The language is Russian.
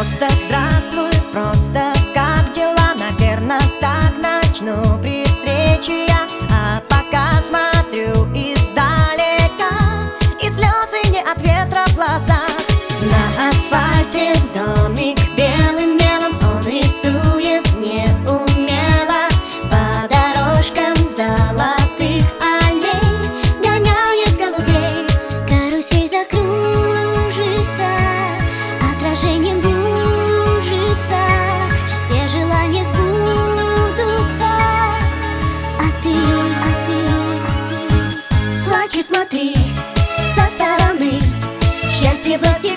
Просто здравствуй, просто как дела? Наверно, так начну при встрече я. А пока смотрю издалека, и слезы не от ветра в глазах. На асфальте домик белым мелом он рисует неумело. По дорожкам золотых аллей гоняет голубей. Карусель закружится, отражением движется, все желания сбудутся. А ты плачь и смотри со стороны, счастье брось.